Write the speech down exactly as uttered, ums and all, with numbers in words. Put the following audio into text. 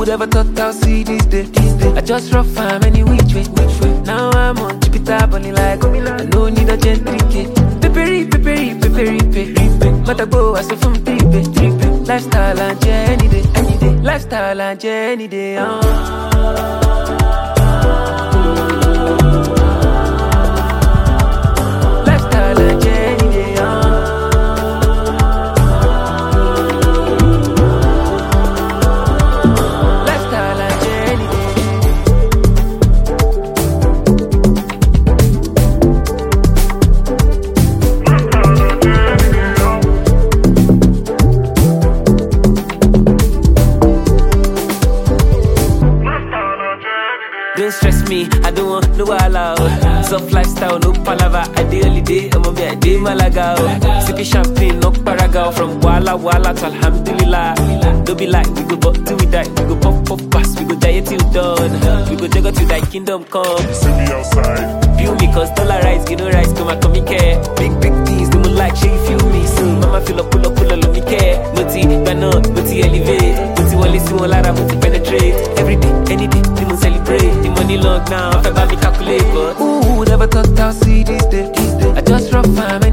never thought I'll see this day, this day. I just rough fam any which way, which way. Now I'm on Jupiter, bunny like I no need a gentry kid. Peppery, peppery, peppery, peppery. But I go as if I'm three pay, three pay. Lifestyle and any day, any day. Lifestyle and any day. Uh. Lifestyle and any day. Uh. Lifestyle and any day. Don't stress me, I don't want no allow. Soft lifestyle, no palava. I day holiday, I'm a me, I day Malaga. Sippy champagne, no paraga. From Walla Walla to Alhamdulillah. Don't be like, we go buck till we die. We go pop pop pass, we go die till dawn. We go juggle till thy kingdom come. See me outside. Feel me, cause dollar rise, you know rise, come and come care. Big, big things, do me like, she feel me soon. Mama feel up, pull up, pull up, let me care. Moti, bano, moti elevate. Moti wale si wala, moti penetrate. Every day, any day, we must celebrate. The money long now, I forgot me calculate, but ooh, never thought I'll see this day, this day. I just rough fam